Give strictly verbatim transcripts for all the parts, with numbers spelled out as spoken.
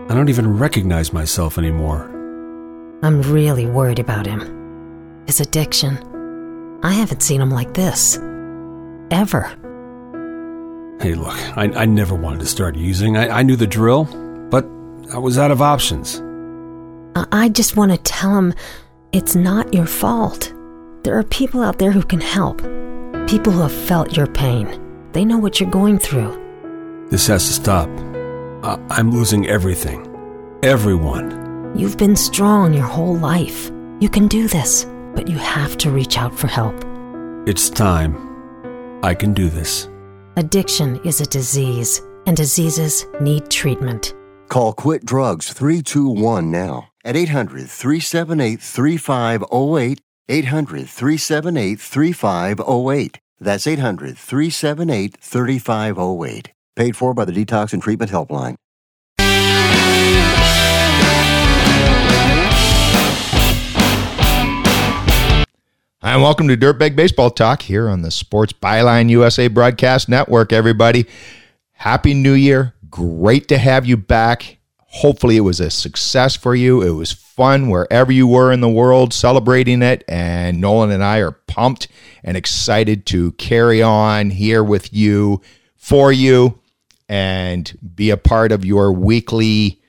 I don't even recognize myself anymore. I'm really worried about him. His addiction. I haven't seen him like this. Ever. Hey, look, I, I never wanted to start using. I, I knew the drill, but I was out of options. I, I just want to tell him it's not your fault. There are people out there who can help. People who have felt your pain. They know what you're going through. This has to stop. I, I'm losing everything. Everyone. You've been strong your whole life. You can do this, but you have to reach out for help. It's time. I can do this. Addiction is a disease, and diseases need treatment. Call Quit Drugs three two one now at eight hundred, three seven eight, three five zero eight, eight hundred, three seven eight, three five zero eight. That's eight hundred, three seven eight, three five zero eight. Paid for by the Detox and Treatment Helpline. Hi, and welcome to Dirtbag Baseball Talk here on the Sports Byline U S A Broadcast Network, everybody. Happy New Year. Great to have you back. Hopefully it was a success for you. It was fun wherever you were in the world celebrating it, and Nolan and I are pumped and excited to carry on here with you, for you, and be a part of your weekly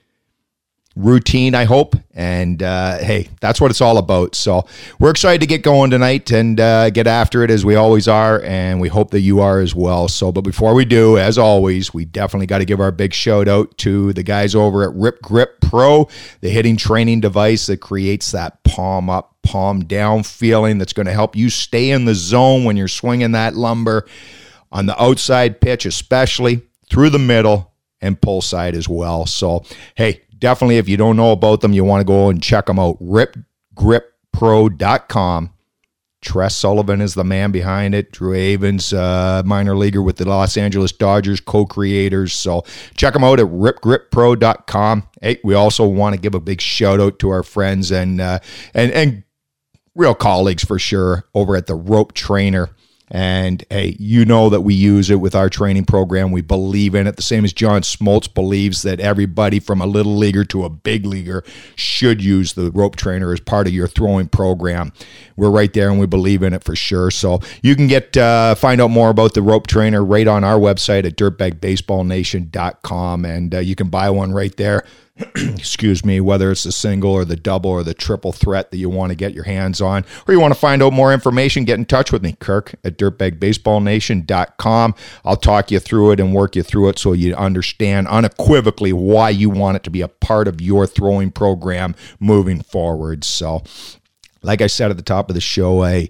routine, I hope. And uh, hey, that's what it's all about. So we're excited to get going tonight and uh, get after it as we always are. And we hope that you are as well. So, but before we do, as always, we definitely got to give our big shout out to the guys over at Rip Grip Pro, the hitting training device that creates that palm up, palm down feeling that's going to help you stay in the zone when you're swinging that lumber on the outside pitch, especially through the middle and pull side as well. So, hey, definitely, if you don't know about them, you want to go and check them out. rip grip pro dot com. Tress Sullivan is the man behind it. Drew Avens, uh, minor leaguer with the Los Angeles Dodgers, co-creators. So check them out at rip grip pro dot com. Hey, we also want to give a big shout out to our friends and uh, and and real colleagues for sure over at the Rope Trainer. And hey, you know that we use it with our training program. We believe in it. The same as John Smoltz believes that everybody from a little leaguer to a big leaguer should use the Rope Trainer as part of your throwing program. We're right there and we believe in it for sure. So you can get uh, find out more about the Rope Trainer right on our website at dirtbag baseball nation dot com. And uh, you can buy one right there. Excuse me, whether it's the single or the double or the triple threat that you want to get your hands on, or you want to find out more information, get in touch with me, Kirk at dirtbag baseball nation dot com. I'll talk you through it and work you through it so you understand unequivocally why you want it to be a part of your throwing program moving forward. So, like I said at the top of the show, I,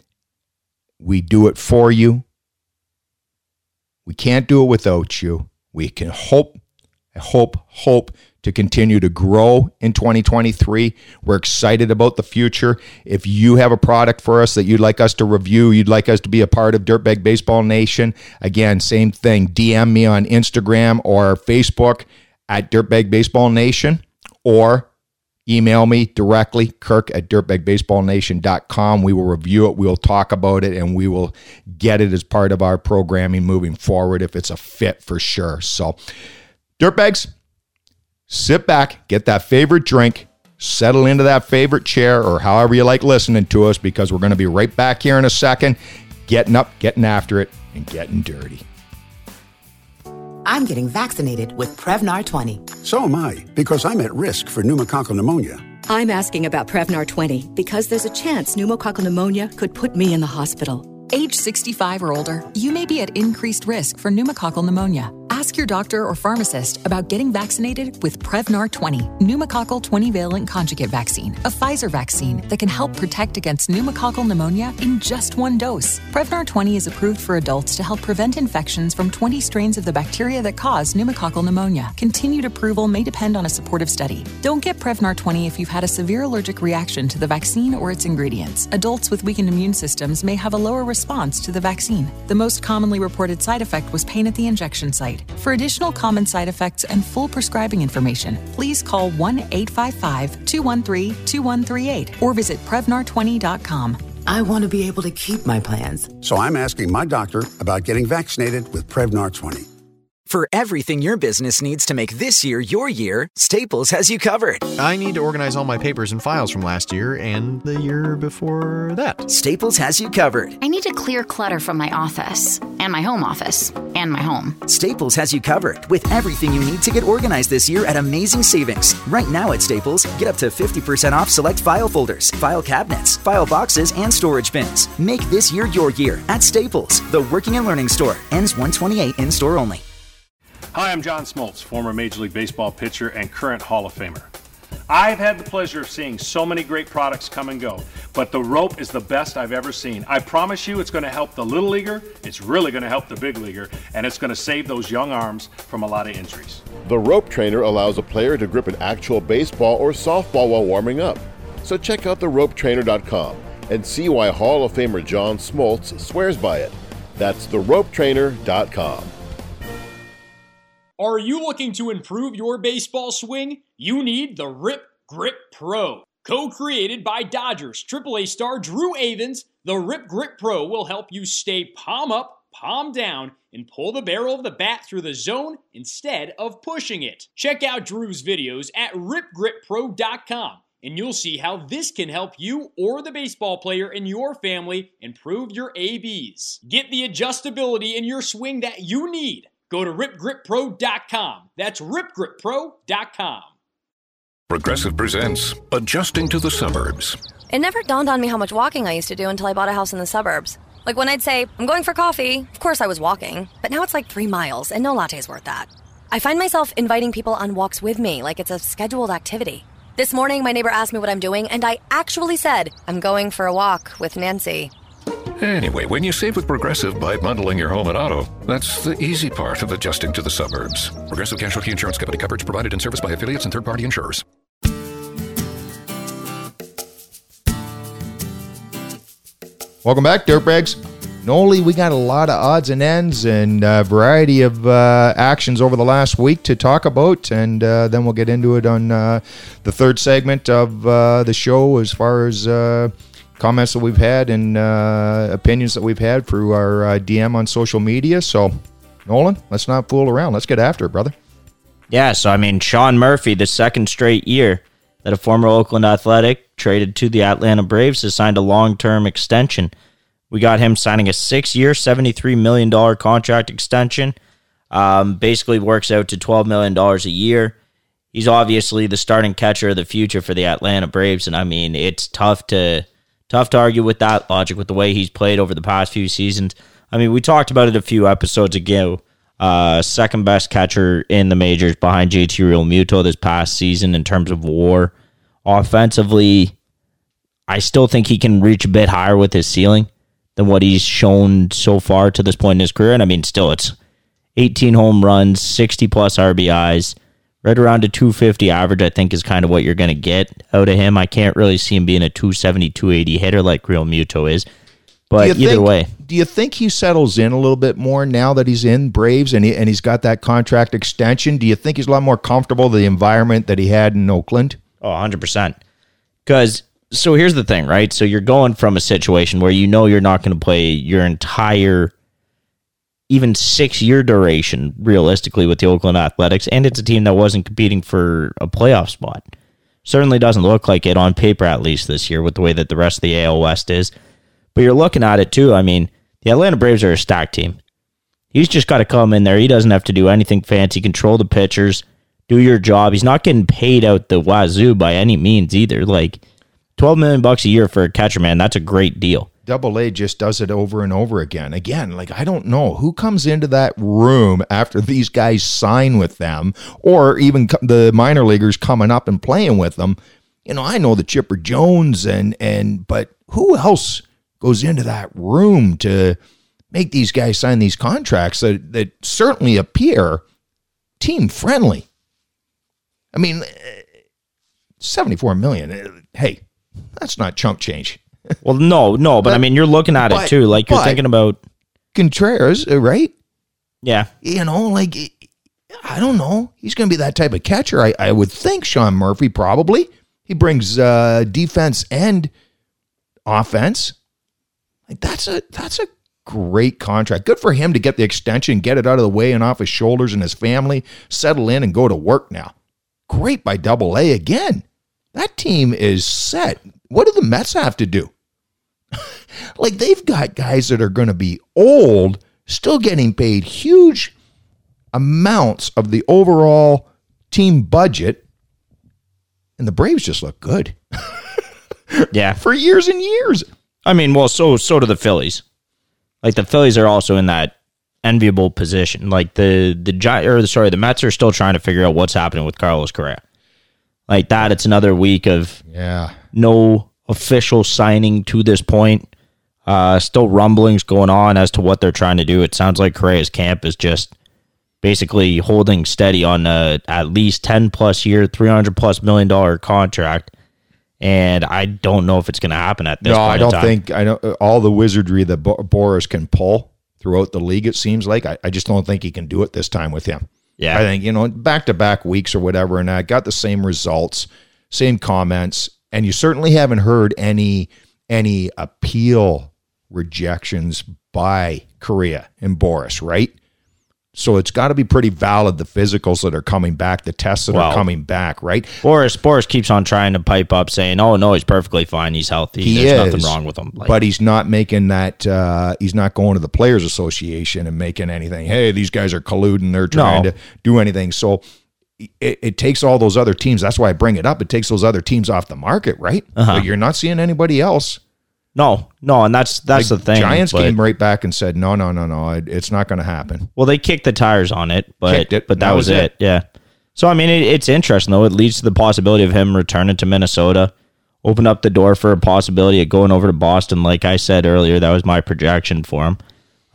we do it for you. We can't do it without you. We can hope, hope, hope to continue to grow in twenty twenty-three. We're excited about the future. If you have a product for us that you'd like us to review, you'd like us to be a part of Dirtbag Baseball Nation, again, same thing. D M me on Instagram or Facebook at Dirtbag Baseball Nation, or email me directly, Kirk at dirtbag baseball nation dot com. We will review it, we'll talk about it, and we will get it as part of our programming moving forward if it's a fit for sure. So, Dirtbags, sit back, get that favorite drink, settle into that favorite chair, or however you like listening to us, because we're going to be right back here in a second, getting up, getting after it, and getting dirty. I'm getting vaccinated with Prevnar twenty. So am I, because I'm at risk for pneumococcal pneumonia. I'm asking about Prevnar twenty because there's a chance pneumococcal pneumonia could put me in the hospital. Age sixty-five or older, you may be at increased risk for pneumococcal pneumonia. Ask your doctor or pharmacist about getting vaccinated with Prevnar twenty, pneumococcal twenty-valent conjugate vaccine, a Pfizer vaccine that can help protect against pneumococcal pneumonia in just one dose. Prevnar twenty is approved for adults to help prevent infections from twenty strains of the bacteria that cause pneumococcal pneumonia. Continued approval may depend on a supportive study. Don't get Prevnar twenty if you've had a severe allergic reaction to the vaccine or its ingredients. Adults with weakened immune systems may have a lower response to the vaccine. The most commonly reported side effect was pain at the injection site. For additional common side effects and full prescribing information, please call one eight five five, two one three, two one three eight or visit prevnar twenty dot com. I want to be able to keep my plans. So I'm asking my doctor about getting vaccinated with Prevnar twenty. For everything your business needs to make this year your year, Staples has you covered. I need to organize all my papers and files from last year and the year before that. Staples has you covered. I need to clear clutter from my office, and my home office, and my home. Staples has you covered with everything you need to get organized this year at amazing savings. Right now at Staples, get up to fifty percent off select file folders, file cabinets, file boxes, and storage bins. Make this year your year at Staples, the working and learning store. Ends one twenty-eight in-store only. Hi, I'm John Smoltz, former Major League Baseball pitcher and current Hall of Famer. I've had the pleasure of seeing so many great products come and go, but the rope is the best I've ever seen. I promise you it's going to help the little leaguer, it's really going to help the big leaguer, and it's going to save those young arms from a lot of injuries. The Rope Trainer allows a player to grip an actual baseball or softball while warming up. So check out the rope trainer dot com and see why Hall of Famer John Smoltz swears by it. That's the rope trainer dot com. Are you looking to improve your baseball swing? You need the Rip Grip Pro. Co-created by Dodgers triple A star Drew Avans, the Rip Grip Pro will help you stay palm up, palm down, and pull the barrel of the bat through the zone instead of pushing it. Check out Drew's videos at rip grip pro dot com, and you'll see how this can help you or the baseball player in your family improve your A Bs. Get the adjustability in your swing that you need. Go to rip grip pro dot com. That's rip grip pro dot com. Progressive presents Adjusting to the Suburbs. It never dawned on me how much walking I used to do until I bought a house in the suburbs. Like when I'd say, I'm going for coffee, of course I was walking. But now it's like three miles, and no latte's worth that. I find myself inviting people on walks with me, like it's a scheduled activity. This morning, my neighbor asked me what I'm doing, and I actually said, I'm going for a walk with Nancy. Anyway, when you save with Progressive by bundling your home and auto, that's the easy part of adjusting to the suburbs. Progressive Casualty Insurance Company. Coverage provided in service by affiliates and third-party insurers. Welcome back, Dirtbags. Noli, we got a lot of odds and ends and a variety of uh, actions over the last week to talk about, and uh, then we'll get into it on uh, the third segment of uh, the show as far as uh, comments that we've had and uh, opinions that we've had through our uh, D M on social media. So, Nolan, let's not fool around. Let's get after it, brother. Yeah, so, I mean, Sean Murphy, the second straight year that a former Oakland Athletic traded to the Atlanta Braves, has signed a long-term extension. We got him signing a six-year, seventy-three million dollars contract extension. Um, basically works out to twelve million dollars a year. He's obviously the starting catcher of the future for the Atlanta Braves, and I mean, it's tough to tough to argue with that logic with the way he's played over the past few seasons. I mean, we talked about it a few episodes ago. Uh, second best catcher in the majors behind J T Realmuto this past season in terms of WAR. Offensively, I still think he can reach a bit higher with his ceiling than what he's shown so far to this point in his career. And I mean, still, it's eighteen home runs, sixty plus R B Is, right around a two fifty average, I think is kind of what you're going to get out of him. I can't really see him being a two seventy, two eighty hitter like Realmuto is. But either think, way. Do you think he settles in a little bit more now that he's in Braves and, he, and he's got that contract extension? Do you think he's a lot more comfortable with the environment that he had in Oakland? Oh, one hundred percent. Because, so here's the thing, right? So you're going from a situation where you know you're not going to play your entire, even six-year duration, realistically, with the Oakland Athletics, and it's a team that wasn't competing for a playoff spot. Certainly doesn't look like it on paper, at least this year, with the way that the rest of the A L West is. But you're looking at it, too. I mean, the Atlanta Braves are a stacked team. He's just got to come in there. He doesn't have to do anything fancy. Control the pitchers. Do your job. He's not getting paid out the wazoo by any means either. Like, twelve million bucks a year for a catcher, man, that's a great deal. Double A just does it over and over again. Again, like, I don't know who comes into that room after these guys sign with them, or even the minor leaguers coming up and playing with them. You know, I know the Chipper Jones, and and but who else goes into that room to make these guys sign these contracts that, that certainly appear team friendly? I mean, seventy-four million dollars, hey, that's not chunk change. Well, no, no, but, but I mean, you're looking at but, it too. Like, you're thinking about Contreras, right? Yeah. You know, like, I don't know. He's going to be that type of catcher. I, I would think Sean Murphy probably. He brings uh, defense and offense. Like, that's a that's a great contract. Good for him to get the extension, get it out of the way and off his shoulders and his family, settle in and go to work now. Great by Double A again. That team is set. What do the Mets have to do? Like, they've got guys that are going to be old, still getting paid huge amounts of the overall team budget, and the Braves just look good. Yeah. For years and years. I mean, well, so so do the Phillies. Like, the Phillies are also in that enviable position. Like, the the Gi- or the sorry, the Mets are still trying to figure out what's happening with Carlos Correa. Like that, it's another week of yeah, no official signing to this point. Uh, still rumblings going on as to what they're trying to do. It sounds like Correa's camp is just basically holding steady on a at least ten plus year, three hundred plus million dollar contract. And I don't know if it's going to happen at this no, point. No, I don't in time. think I know all the wizardry that Bo- Boras can pull throughout the league. It seems like I, I just don't think he can do it this time with him. Yeah, I think, you know, back to back weeks or whatever, and I got the same results, same comments, and you certainly haven't heard any any appeal rejections by Correa and Boras, right? So it's got to be pretty valid, the physicals that are coming back, the tests that well, are coming back, right? Boras, Boras keeps on trying to pipe up saying, oh, no, he's perfectly fine. He's healthy. He There's is, nothing wrong with him. Like, but he's not making that, uh, he's not going to the Players Association and making anything, hey, these guys are colluding, they're trying No. to do anything. So it, it takes all those other teams, that's why I bring it up, it takes those other teams off the market, right? Uh-huh. But you're not seeing anybody else. No, no, and that's that's Like, the thing. Giants but- came right back and said, no, no, no, no, it, it's not going to happen. Well, they kicked the tires on it, but Kicked it, but that, that was, was it. it. Yeah. So I mean, it, it's interesting though. It leads to the possibility of him returning to Minnesota, open up the door for a possibility of going over to Boston. Like I said earlier, that was my projection for him.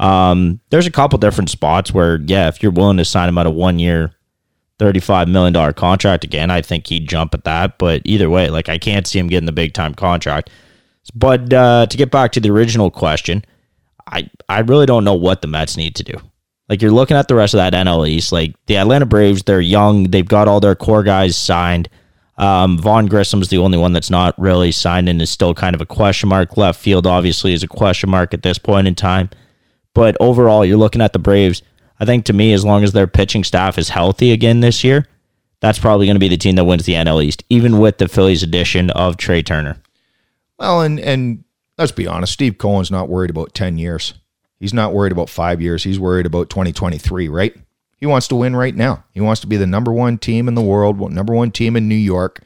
Um, there's a couple different spots where, yeah, if you're willing to sign him out a one year, thirty-five million dollar contract again, I think he'd jump at that. But either way, like I can't see him getting the big time contract. But uh, to get back to the original question, I, I really don't know what the Mets need to do. Like, you're looking at the rest of that N L East. Like, the Atlanta Braves, they're young. They've got all their core guys signed. Um, Vaughn Grissom's the only one that's not really signed and is still kind of a question mark. Left field, obviously, is a question mark at this point in time. But overall, you're looking at the Braves. I think, to me, as long as their pitching staff is healthy again this year, that's probably going to be the team that wins the N L East, even with the Phillies' addition of Trey Turner. Well, and and let's be honest, Steve Cohen's not worried about ten years. He's not worried about five years. He's worried about twenty twenty-three, right? He wants to win right now. He wants to be the number one team in the world, number one team in New York,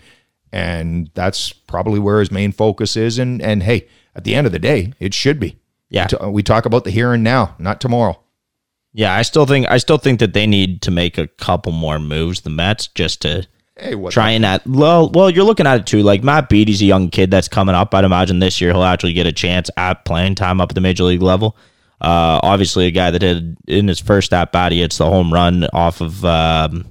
and that's probably where his main focus is. And, and hey, at the end of the day, it should be. Yeah. We talk about the here and now, not tomorrow. Yeah, I still think I still think that they need to make a couple more moves, the Mets, just to hey, what try and at well, well, you're looking at it too. Like Matt Beatty's a young kid that's coming up. I'd imagine this year he'll actually get a chance at playing time up at the major league level. Uh, obviously, a guy that did in his first at bat, he hits the home run off of, um,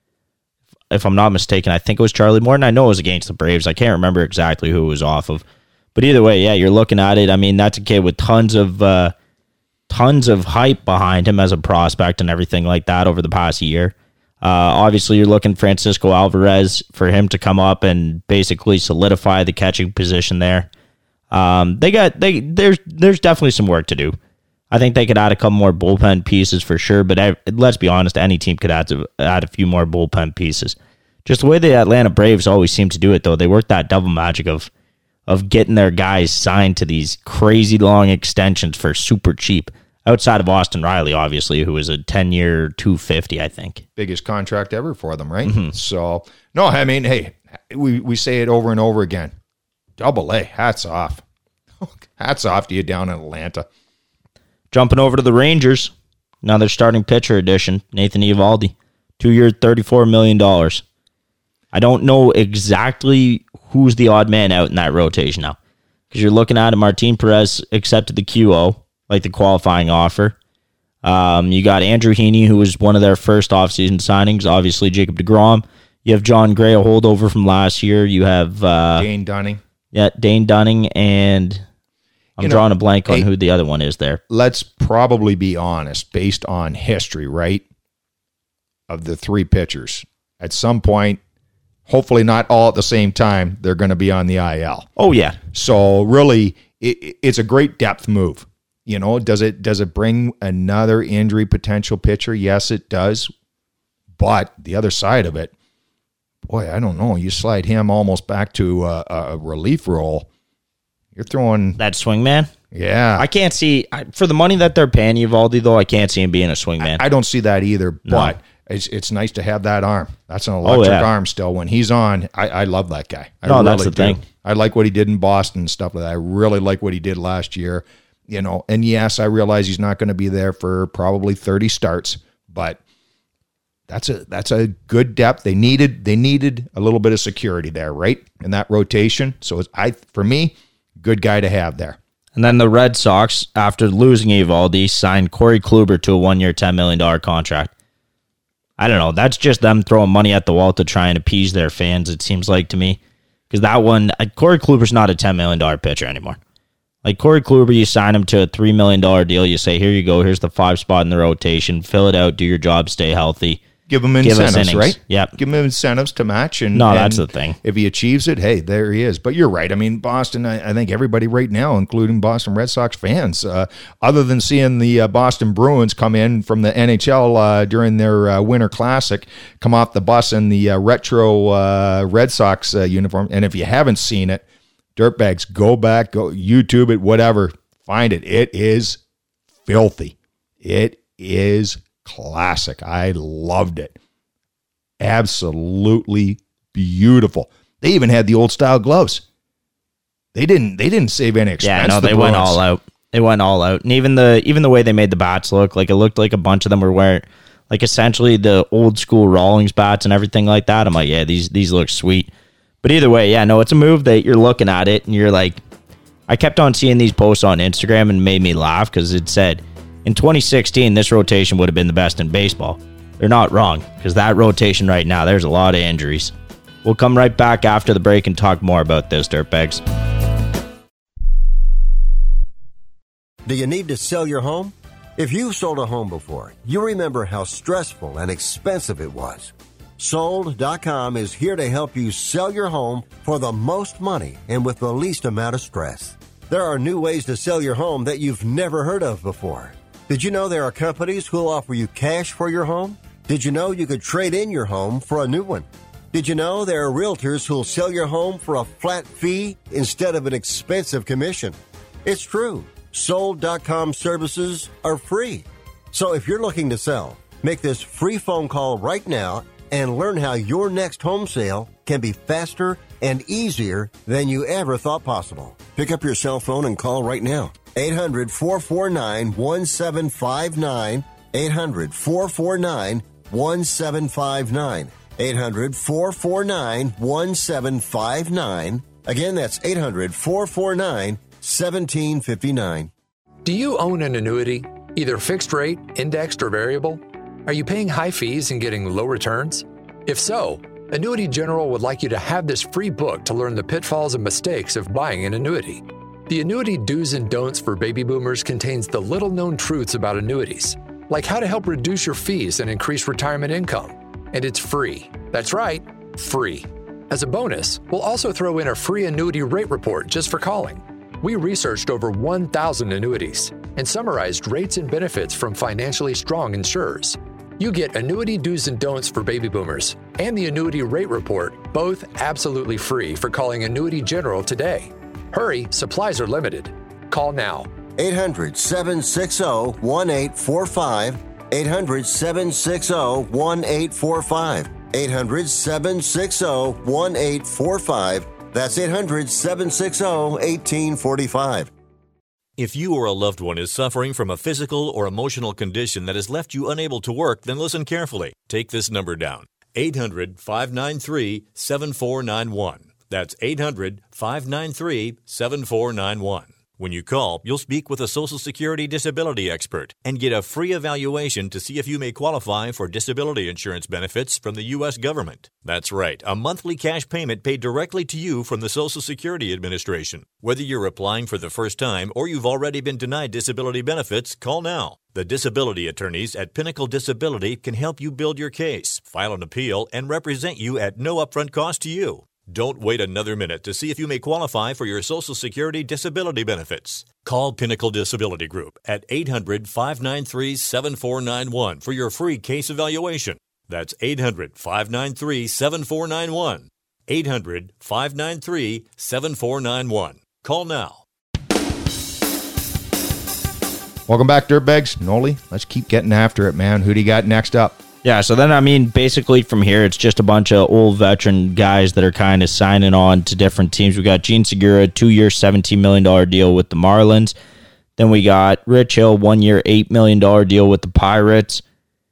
if I'm not mistaken, I think it was Charlie Morton. I know it was against the Braves. I can't remember exactly who it was off of. But either way, yeah, you're looking at it. I mean, that's a kid with tons of uh, tons of hype behind him as a prospect and everything like that over the past year. Uh, obviously, you're looking Francisco Alvarez for him to come up and basically solidify the catching position there. Um, they got they there's there's definitely some work to do. I think they could add a couple more bullpen pieces for sure, but I, let's be honest, any team could add to, add a few more bullpen pieces. Just the way the Atlanta Braves always seem to do it, though, they work that double magic of of getting their guys signed to these crazy long extensions for super cheap. Outside of Austin Riley, obviously, who is a ten-year two hundred fifty dollars, I think. Biggest contract ever for them, right? Mm-hmm. So, no, I mean, hey, we, we say it over and over again. Double A, hats off. Hats off to you down in Atlanta. Jumping over to the Rangers, now their starting pitcher edition, Nathan Eovaldi, two-year, thirty-four million dollars. I don't know exactly who's the odd man out in that rotation now, because you're looking at it, Martin Perez accepted the Q O, like the qualifying offer. Um, you got Andrew Heaney, who was one of their first offseason signings, obviously Jacob deGrom. You have John Gray, a holdover from last year. You have uh, Dane Dunning. Yeah, Dane Dunning, and I'm You know, drawing a blank on hey, who the other one is there. Let's probably be honest, based on history, right, of the three pitchers. At some point, hopefully not all at the same time, they're going to be on the I L. Oh, yeah. So really, it, it's a great depth move. You know, does it does it bring another injury potential pitcher? Yes, it does. But the other side of it, boy, I don't know. You slide him almost back to a, a relief role. You're throwing that swingman. Yeah, I can't see I, for the money that they're paying Evaldi, though. I can't see him being a swingman. I, I don't see that either. No. But it's it's nice to have that arm. That's an electric oh, yeah. arm still. When he's on, I, I love that guy. I no, really that's the do. thing. I like what he did in Boston and stuff like that. I really like what he did last year. You know, and yes, I realize he's not going to be there for probably thirty starts, but that's a that's a good depth. They needed they needed a little bit of security there, right, in that rotation. So it's, I for me, good guy to have there. And then the Red Sox, after losing Evaldi, signed Corey Kluber to a one-year, ten million dollars contract. I don't know. That's just them throwing money at the wall to try and appease their fans, it seems like to me. Because that one, Corey Kluber's not a ten million dollars pitcher anymore. Like Corey Kluber, you sign him to a three million dollars deal. You say, here you go. Here's the five spot in the rotation. Fill it out. Do your job. Stay healthy. Give him Give us incentives, innings. right? Yep. Give him incentives to match. And No, and that's the thing. If he achieves it, hey, there he is. But you're right. I mean, Boston, I, I think everybody right now, including Boston Red Sox fans, uh, other than seeing the uh, Boston Bruins come in from the N H L uh, during their uh, Winter Classic, come off the bus in the uh, retro uh, Red Sox uh, uniform. And if you haven't seen it, dirtbags, go back, go YouTube it, whatever. Find it. It is filthy. It is classic. I loved it. Absolutely beautiful. They even had the old style gloves. They didn't. They didn't save any expense. Yeah, no, the they went Bruins. all out. They went all out, and even the even the way they made the bats look, like it looked like a bunch of them were wearing, like essentially the old school Rawlings bats and everything like that. I'm like, yeah, these these look sweet. But either way, yeah, no, it's a move that you're looking at it, and you're like, I kept on seeing these posts on Instagram and it made me laugh because it said in twenty sixteen this rotation would have been the best in baseball. They're not wrong, because that rotation right now, there's a lot of injuries. We'll come right back after the break and talk more about this, dirtbags. Do you need to sell your home? If you've sold a home before, you remember how stressful and expensive it was. Sold dot com is here to help you sell your home for the most money and with the least amount of stress. There are new ways to sell your home that you've never heard of before. Did you know there are companies who'll offer you cash for your home? Did you know you could trade in your home for a new one? Did you know there are realtors who'll sell your home for a flat fee instead of an expensive commission? It's true. Sold dot com services are free. So if you're looking to sell, make this free phone call right now and learn how your next home sale can be faster and easier than you ever thought possible. Pick up your cell phone and call right now. eight hundred, four four nine, one seven five nine. eight hundred, four four nine, one seven five nine. eight hundred, four four nine, one seven five nine. Again, that's eight hundred, four four nine, one seven five nine. Do you own an annuity, either fixed rate, indexed, or variable? Are you paying high fees and getting low returns? If so, Annuity General would like you to have this free book to learn the pitfalls and mistakes of buying an annuity. The Annuity Do's and Don'ts for Baby Boomers contains the little-known truths about annuities, like how to help reduce your fees and increase retirement income. And it's free. That's right, free. As a bonus, we'll also throw in a free annuity rate report just for calling. We researched over one thousand annuities and summarized rates and benefits from financially strong insurers. You get Annuity Do's and Don'ts for Baby Boomers and the Annuity Rate Report, both absolutely free for calling Annuity General today. Hurry, supplies are limited. Call now. eight hundred, seven six zero, one eight four five. eight hundred, seven six zero, one eight four five. eight hundred, seven six zero, one eight four five. That's eight hundred, seven six zero, one eight four five. If you or a loved one is suffering from a physical or emotional condition that has left you unable to work, then listen carefully. Take this number down. eight hundred, five nine three, seven four nine one. That's eight hundred, five nine three, seven four nine one. When you call, you'll speak with a Social Security disability expert and get a free evaluation to see if you may qualify for disability insurance benefits from the U S government. That's right, a monthly cash payment paid directly to you from the Social Security Administration. Whether you're applying for the first time or you've already been denied disability benefits, call now. The disability attorneys at Pinnacle Disability can help you build your case, file an appeal, and represent you at no upfront cost to you. Don't wait another minute to see if you may qualify for your Social Security disability benefits. Call Pinnacle Disability Group at eight hundred, five nine three, seven four nine one for your free case evaluation. That's eight hundred, five nine three, seven four nine one. eight hundred, five nine three, seven four nine one. Call now. Welcome back, Dirtbags. Noli, let's keep getting after it, man. Who do you got next up? Yeah, so then, I mean, basically from here, it's just a bunch of old veteran guys that are kind of signing on to different teams. We got Gene Segura, two-year, seventeen million dollars deal with the Marlins. Then we got Rich Hill, one-year, eight million dollars deal with the Pirates.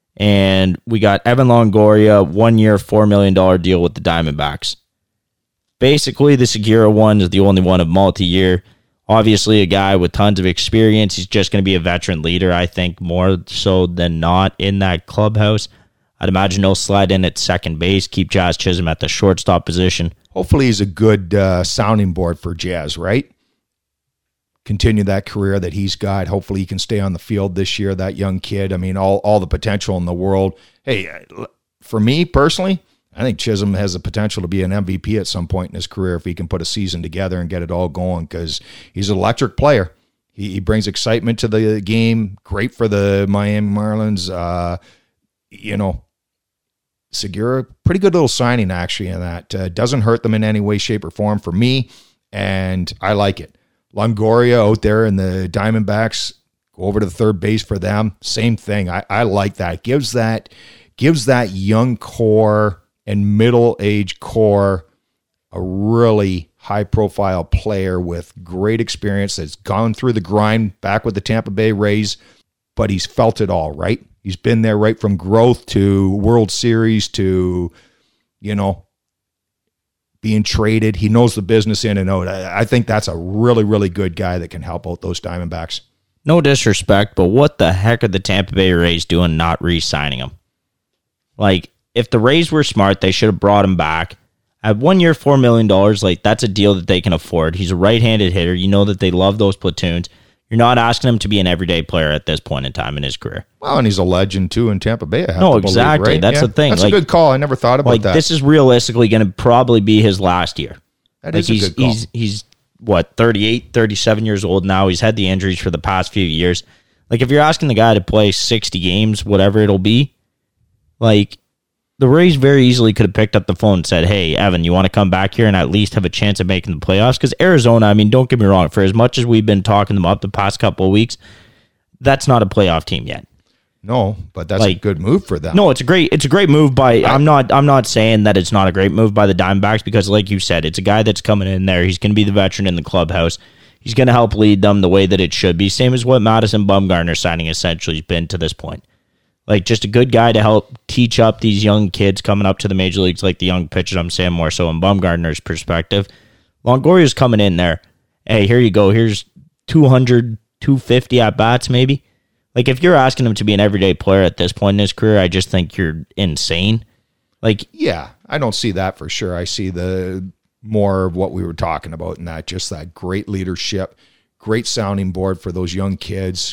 And we got Evan Longoria, one-year, four million dollars deal with the Diamondbacks. Basically, the Segura one is the only one of multi-year. Obviously, a guy with tons of experience. He's just going to be a veteran leader, I think, more so than not in that clubhouse. I'd imagine he'll slide in at second base, keep Jazz Chisholm at the shortstop position. Hopefully he's a good uh, sounding board for Jazz, right? Continue that career that he's got. Hopefully he can stay on the field this year, that young kid. I mean, all, all the potential in the world. Hey, for me personally, I think Chisholm has the potential to be an M V P at some point in his career if he can put a season together and get it all going, because he's an electric player. He, he brings excitement to the game. Great for the Miami Marlins. Uh, you know, Segura, pretty good little signing actually in that. Uh, doesn't hurt them in any way, shape, or form for me, and I like it. Longoria out there in the Diamondbacks, go over to the third base for them. Same thing. I, I like that. Gives that gives that young core and middle-aged core a really high-profile player with great experience that's gone through the grind back with the Tampa Bay Rays, but he's felt it all, right? He's been there right from growth to World Series to, you know, being traded. He knows the business in and out. I think that's a really, really good guy that can help out those Diamondbacks. No disrespect, but what the heck are the Tampa Bay Rays doing not re-signing him? Like, if the Rays were smart, they should have brought him back. At one year, four million dollars, like, that's a deal that they can afford. He's a right-handed hitter. You know that they love those platoons. You're not asking him to be an everyday player at this point in time in his career. Well, and he's a legend, too, in Tampa Bay. I have no, to exactly. Believe, right? That's yeah. the thing. That's like, a good call. I never thought about like, that. This is realistically going to probably be his last year. That like is he's, a good call. He's, he's, what, thirty-eight, thirty-seven years old now. He's had the injuries for the past few years. Like, if you're asking the guy to play sixty games, whatever it'll be, like, the Rays very easily could have picked up the phone and said, hey, Evan, you want to come back here and at least have a chance of making the playoffs? Because Arizona, I mean, don't get me wrong, for as much as we've been talking them up the past couple of weeks, that's not a playoff team yet. No, but that's like, a good move for them. No, it's a great it's a great move by I, I'm not I'm not saying that it's not a great move by the Diamondbacks, because like you said, it's a guy that's coming in there. He's going to be the veteran in the clubhouse. He's going to help lead them the way that it should be. Same as what Madison Bumgarner signing essentially has been to this point. Like, just a good guy to help teach up these young kids coming up to the major leagues, like the young pitchers, I'm saying more so in Bumgarner's perspective. Longoria's coming in there. Hey, here you go. Here's two hundred, two fifty at-bats maybe. Like, if you're asking him to be an everyday player at this point in his career, I just think you're insane. Like, yeah, I don't see that for sure. I see the more of what we were talking about in that, just that great leadership, great sounding board for those young kids.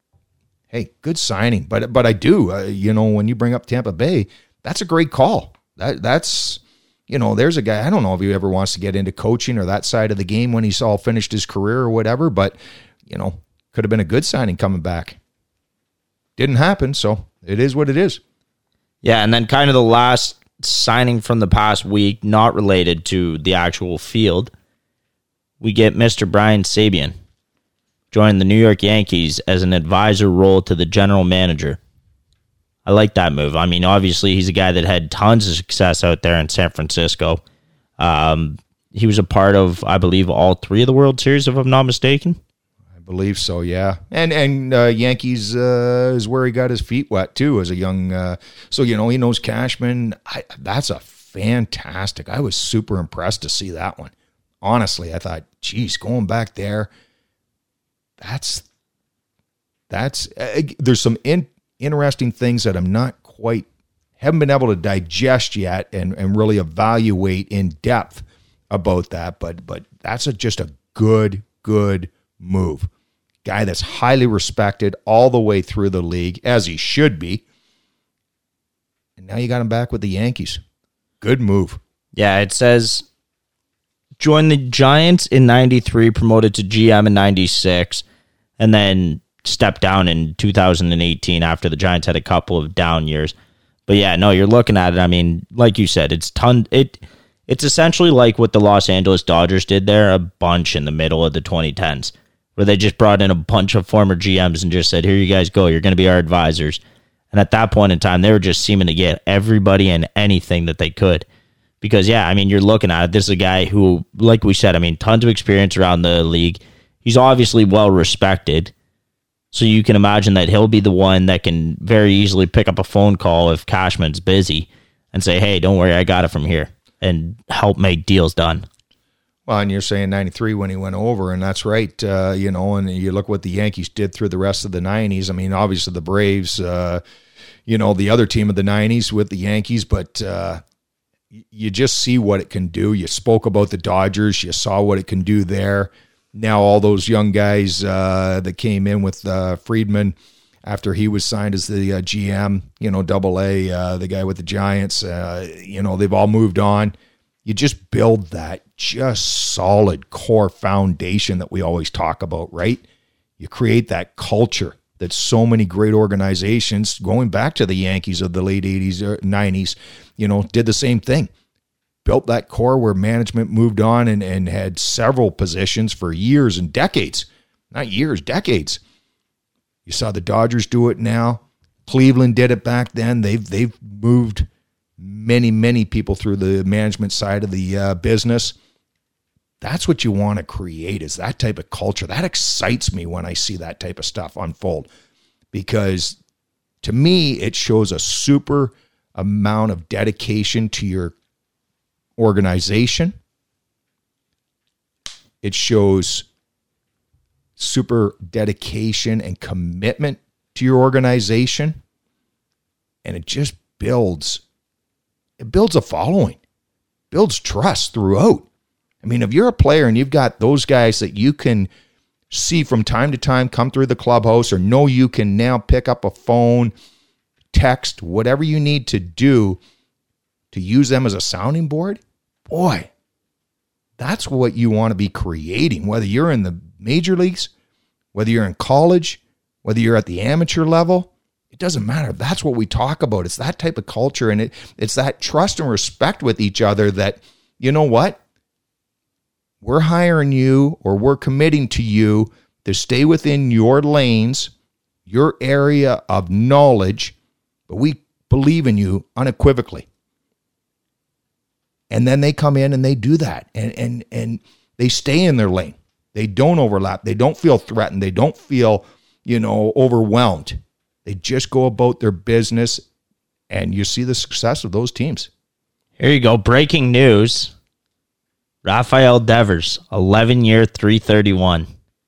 Hey, good signing, but but I do, uh, you know, when you bring up Tampa Bay, that's a great call. That that's, you know, there's a guy, I don't know if he ever wants to get into coaching or that side of the game when he's all finished his career or whatever, but, you know, could have been a good signing coming back. Didn't happen, so it is what it is. Yeah, and then kind of the last signing from the past week, not related to the actual field, we get Mister Brian Sabean joining the New York Yankees as an advisor role to the general manager. I like that move. I mean, obviously, he's a guy that had tons of success out there in San Francisco. Um, he was a part of, I believe, all three of the World Series, if I'm not mistaken. I believe so, yeah. And and uh, Yankees uh, is where he got his feet wet, too, as a young... Uh, so, you know, he knows Cashman. I, that's a fantastic... I was super impressed to see that one. Honestly, I thought, geez, going back there... That's, that's, uh, there's some in, interesting things that I'm not quite, haven't been able to digest yet and, and really evaluate in depth about that. But, but that's a, just a good, good move. Guy that's highly respected all the way through the league, as he should be. And now you got him back with the Yankees. Good move. Yeah, it says joined the Giants in ninety-three, promoted to G M in ninety-six, and then stepped down in two thousand eighteen after the Giants had a couple of down years. But yeah, no, you're looking at it. I mean, like you said, it's ton. It it's essentially like what the Los Angeles Dodgers did there a bunch in the middle of the twenty tens, where they just brought in a bunch of former G Ms and just said, "Here you guys go. You're going to be our advisors." And at that point in time, they were just seeming to get everybody and anything that they could. Because, yeah, I mean, you're looking at it. This is a guy who, like we said, I mean, tons of experience around the league. He's obviously well respected. So you can imagine that he'll be the one that can very easily pick up a phone call if Cashman's busy and say, hey, don't worry, I got it from here, and help make deals done. Well, and you're saying ninety-three when he went over, and that's right. Uh, you know, and you look what the Yankees did through the rest of the nineties. I mean, obviously the Braves, uh, you know, the other team of the nineties with the Yankees, but uh, you just see what it can do. You spoke about the Dodgers. You saw what it can do there. Now all those young guys uh, that came in with uh, Friedman after he was signed as the uh, G M, you know, Double A, uh, the guy with the Giants, uh, you know, they've all moved on. You just build that just solid core foundation that we always talk about, right? You create that culture that so many great organizations, going back to the Yankees of the late eighties or nineties, you know, did the same thing. Built that core where management moved on and, and had several positions for years and decades. Not years, decades. You saw the Dodgers do it now. Cleveland did it back then. They've they've moved many, many people through the management side of the uh, business. That's what you want to create, is that type of culture. That excites me when I see that type of stuff unfold, because to me, it shows a super amount of dedication to your organization. It shows super dedication and commitment to your organization, and it just builds it builds a following, builds trust throughout. I mean, if you're a player and you've got those guys that you can see from time to time come through the clubhouse, or know you can now pick up a phone, text, whatever you need to do to use them as a sounding board, boy, that's what you want to be creating, whether you're in the major leagues, whether you're in college, whether you're at the amateur level. It doesn't matter. That's what we talk about. It's that type of culture, and it, it's that trust and respect with each other that, you know what? We're hiring you, or we're committing to you to stay within your lanes, your area of knowledge, but we believe in you unequivocally. And then they come in and they do that, and and and they stay in their lane. They don't overlap. They don't feel threatened. They don't feel, you know, overwhelmed. They just go about their business, and you see the success of those teams. Here you go. Breaking news. Rafael Devers, eleven-year, three thirty-one.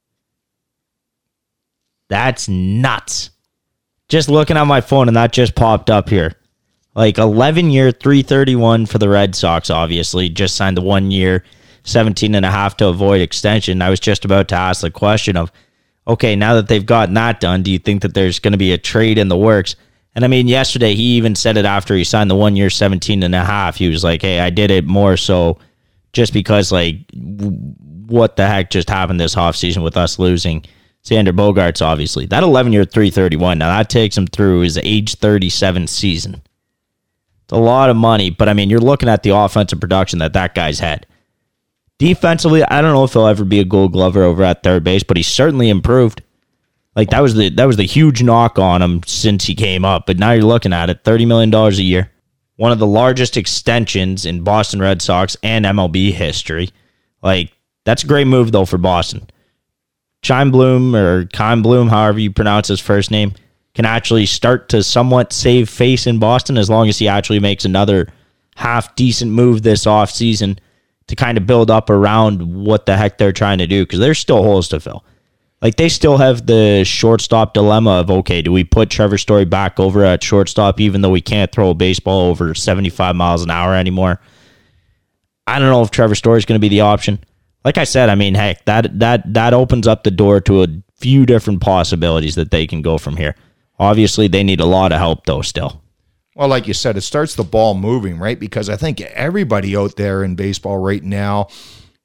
That's nuts. Just looking at my phone, and that just popped up here. Like eleven-year, three thirty-one for the Red Sox, obviously. Just signed the one-year, seventeen and a half to avoid extension. I was just about to ask the question of, okay, now that they've gotten that done, do you think that there's going to be a trade in the works? And I mean, yesterday he even said it after he signed the one-year, seventeen and a half. He was like, hey, I did it more so just because, like, what the heck just happened this offseason with us losing Xander Bogaerts, obviously. That eleven-year, three thirty-one, now that takes him through his age thirty-seven season. It's a lot of money, but, I mean, you're looking at the offensive production that that guy's had. Defensively, I don't know if he'll ever be a Gold Glover over at third base, but he's certainly improved. Like, that was the that was the huge knock on him since he came up, but now you're looking at it, thirty million dollars a year. One of the largest extensions in Boston Red Sox and M L B history. Like, that's a great move, though, for Boston. Chaim Bloom, or Chaim Bloom, however you pronounce his first name, can actually start to somewhat save face in Boston as long as he actually makes another half-decent move this offseason to kind of build up around what the heck they're trying to do, because there's still holes to fill. Like, they still have the shortstop dilemma of, okay, do we put Trevor Story back over at shortstop even though we can't throw a baseball over seventy-five miles an hour anymore? I don't know if Trevor Story is going to be the option. Like I said, I mean, heck, that that that opens up the door to a few different possibilities that they can go from here. Obviously, they need a lot of help, though, still. Well, like you said, it starts the ball moving, right? Because I think everybody out there in baseball right now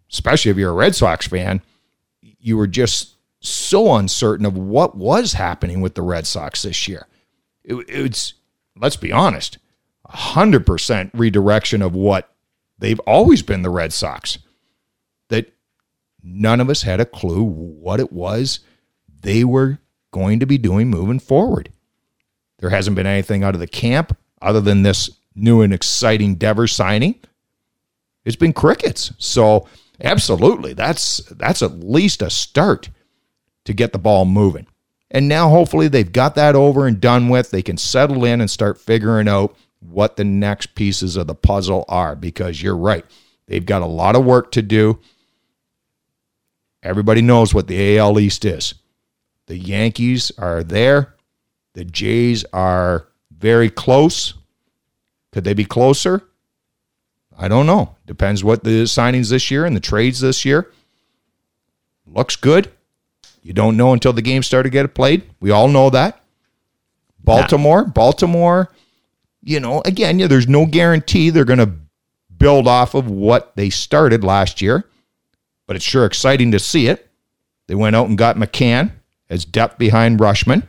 especially if you're a Red Sox fan, you were just so uncertain of what was happening with the Red Sox this year. It, it's, let's be honest, one hundred percent redirection of what they've always been, the Red Sox. That none of us had a clue what it was they were going to be doing moving forward. There hasn't been anything out of the camp other than this new and exciting Devers signing. It's been crickets. So absolutely, that's that's at least a start to get the ball moving. And now hopefully they've got that over and done with. They can settle in and start figuring out what the next pieces of the puzzle are, because you're right. They've got a lot of work to do. Everybody knows what the A L East is. The Yankees are there. The Jays are very close. Could they be closer? I don't know. Depends what the signings this year and the trades this year. Looks good. You don't know until the games start to get played. We all know that. Baltimore, nah. Baltimore, you know, again, yeah, there's no guarantee they're going to build off of what they started last year, but it's sure exciting to see it. They went out and got McCann as depth behind Rushman.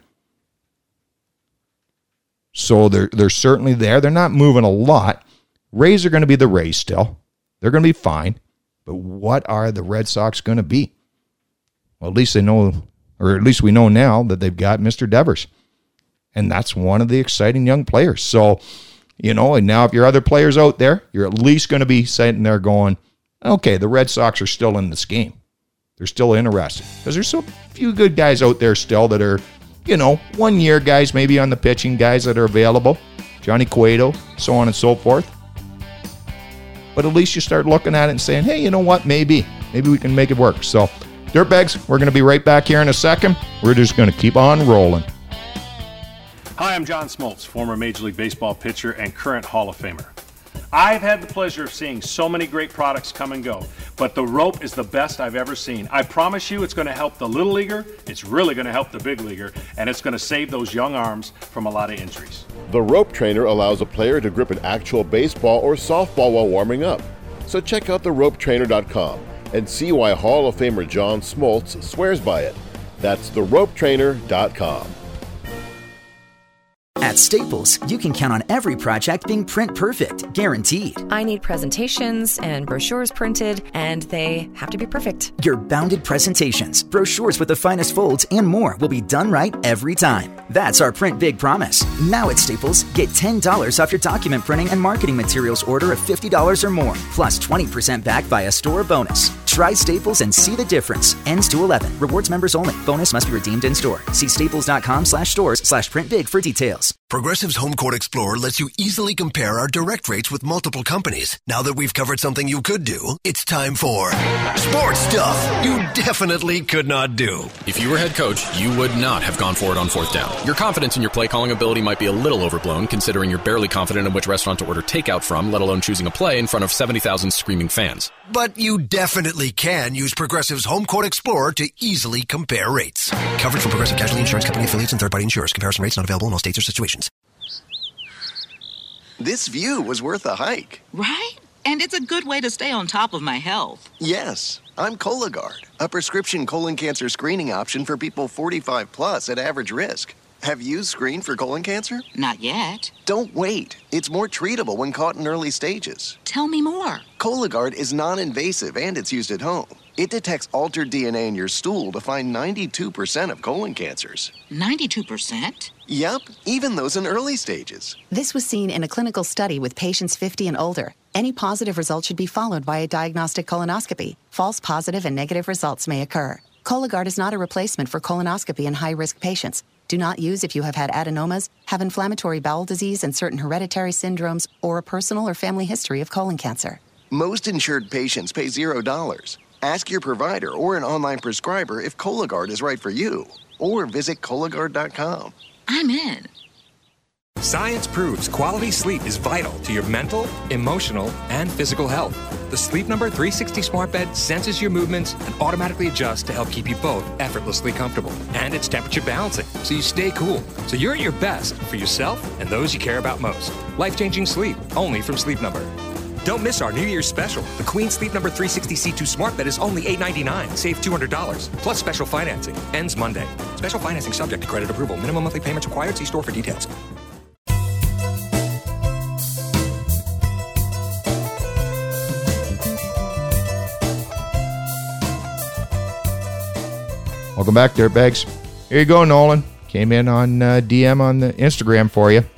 So they're, they're certainly there. They're not moving a lot. Rays are going to be the Rays still. They're going to be fine. But what are the Red Sox going to be? Well, at least they know, or at least we know now that they've got Mister Devers. And that's one of the exciting young players. So, you know, and now if your other players out there, you're at least going to be sitting there going, okay, the Red Sox are still in this game. They're still interested. Because there's so few good guys out there still that are, you know, one-year guys, maybe on the pitching, guys that are available. Johnny Cueto, so on and so forth. But at least you start looking at it and saying, hey, you know what, maybe. Maybe we can make it work. So, Dirtbags, we're going to be right back here in a second. We're just going to keep on rolling. Hi, I'm John Smoltz, former Major League Baseball pitcher and current Hall of Famer. I've had the pleasure of seeing so many great products come and go, but the rope is the best I've ever seen. I promise you it's going to help the little leaguer, it's really going to help the big leaguer, and it's going to save those young arms from a lot of injuries. The Rope Trainer allows a player to grip an actual baseball or softball while warming up. So check out the rope trainer dot com and see why Hall of Famer John Smoltz swears by it. That's the rope trainer dot com. At Staples, you can count on every project being print perfect, guaranteed. I need presentations and brochures printed, and they have to be perfect. Your bounded presentations, brochures with the finest folds, and more will be done right every time. That's our Print Big promise. Now at Staples, get ten dollars off your document printing and marketing materials order of fifty dollars or more, plus twenty percent back via store bonus. Try Staples and see the difference. Ends two eleven. Rewards members only. Bonus must be redeemed in store. See staples dot com slash stores slash print big for details. Progressive's Home Court Explorer lets you easily compare our direct rates with multiple companies. Now that we've covered something you could do, it's time for sports stuff you definitely could not do. If you were head coach, you would not have gone for it on fourth down. Your confidence in your play calling ability might be a little overblown, considering you're barely confident in which restaurant to order takeout from, let alone choosing a play in front of seventy thousand screaming fans. But you definitely can use Progressive's Home Court Explorer to easily compare rates. Coverage from Progressive Casualty Insurance Company affiliates and third-party insurers. Comparison rates not available in all states or situations. This view was worth a hike. Right? And it's a good way to stay on top of my health. Yes. I'm Cologuard, a prescription colon cancer screening option for people forty-five plus at average risk. Have you screened for colon cancer? Not yet. Don't wait. It's more treatable when caught in early stages. Tell me more. Cologuard is non-invasive and it's used at home. It detects altered D N A in your stool to find ninety-two percent of colon cancers. ninety-two percent? Yep, even those in early stages. This was seen in a clinical study with patients fifty and older. Any positive result should be followed by a diagnostic colonoscopy. False positive and negative results may occur. Cologuard is not a replacement for colonoscopy in high-risk patients. Do not use if you have had adenomas, have inflammatory bowel disease and certain hereditary syndromes, or a personal or family history of colon cancer. Most insured patients pay zero dollars. Ask your provider or an online prescriber if Cologuard is right for you, or visit Cologuard dot com. I'm in. Science proves quality sleep is vital to your mental, emotional, and physical health. The Sleep Number three sixty smart bed senses your movements and automatically adjusts to help keep you both effortlessly comfortable. And it's temperature balancing, so you stay cool. So you're at your best for yourself and those you care about most. Life-changing sleep, only from Sleep Number. Don't miss our New Year's special. The Queen Sleep Number three sixty C two Smart Bed is only eight ninety-nine. Save two hundred dollars. Plus special financing. Ends Monday. Special financing subject to credit approval. Minimum monthly payments required. See store for details. Welcome back, Dirtbags. Here you go, Nolan. Came in on uh, D M on the Instagram for you.